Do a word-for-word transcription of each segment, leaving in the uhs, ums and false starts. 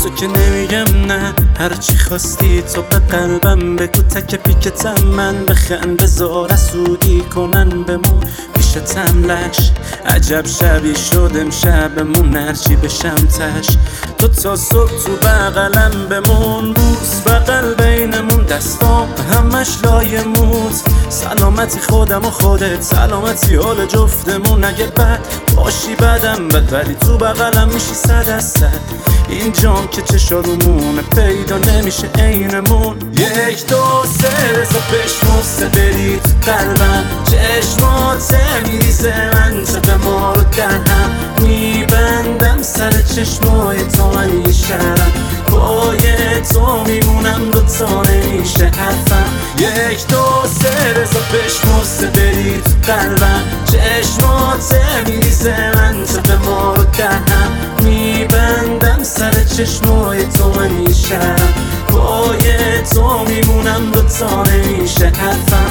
تو که نمیگم نه، هرچی خواستی تو به قلبم بگو، تک پیکتم من بخند بذار سودی کنن بمون پیشتم لش. عجب شبی شد امشبمون، هرچی بشم تش تو تا صبح تو بغلم بمون. بوس بغل بینمون، دستام همش لای موت. سلامتی خودم و خودت، سلامتی حال جفتمون. اگه بد باشی بدم بد، ولی تو بغلم میشی صد از صد. این جام که چشارمونه پیدا نمیشه عینمون. یک دو سه رزا بشمسته بری تو قلبم، چشمات میریزه منطقه ما رو در هم میبندم. سر چشمای تو من یه شرم، پای تو میمونم دوتا نمیشه حرفم. یک دو سه رزا بشمسته بری تو قلبم، چشمات میریزه منطقه ما رو در هم میبندم. سر چشمای تو من یه شرم، پای تو میمونم دوتا نمیشه حرفم.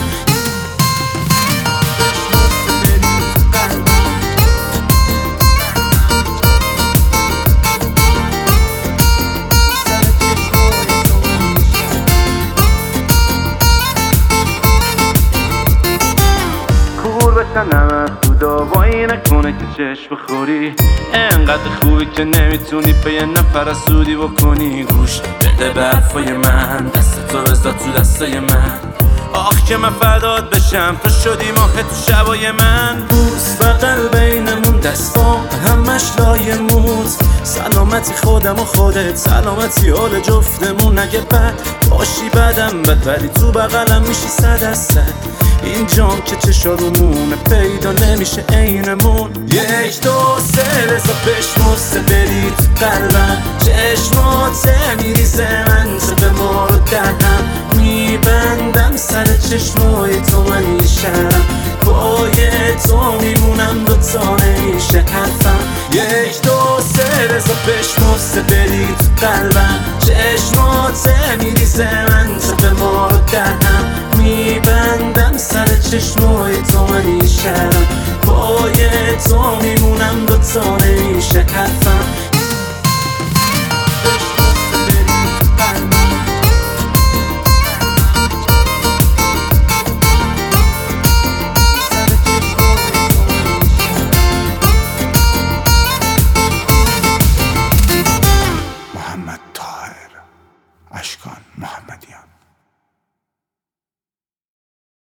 نمت خدا وای نکنه که چشم بخوری، انقدر خوبی که نمیتونی به یه نفر سودی بکنی. گوش بده به حرفای من، دست تو بذار تو دستای من. آخ که من فدات بشم، تو شدی ماه تو شبای من. بوس بغل بینمون، دستام همش لای موت. سلامتی خودم و خودت، سلامتی حال جفتمون. اگه بد باشی بدم بد، ولی تو بغلم میشی صد از صد. این جام که چشارمونه پیدا نمیشه عینمون. یک دو سه رزا بشمسته بری تو قلبم، چشمات میریزه منطقه ما رو در هم میبندم. سر چشمای تو من یه شرم، پای تو میمونم دوتا نمیشه حرفم. یک دو سه رزا بشمسته بری تو قلبم، چشمات میریزه منطقه ما رو در هم میبندم. سر چشمای تو من یه شرم، پای تو میمونم دوتا نمیشه حرفم.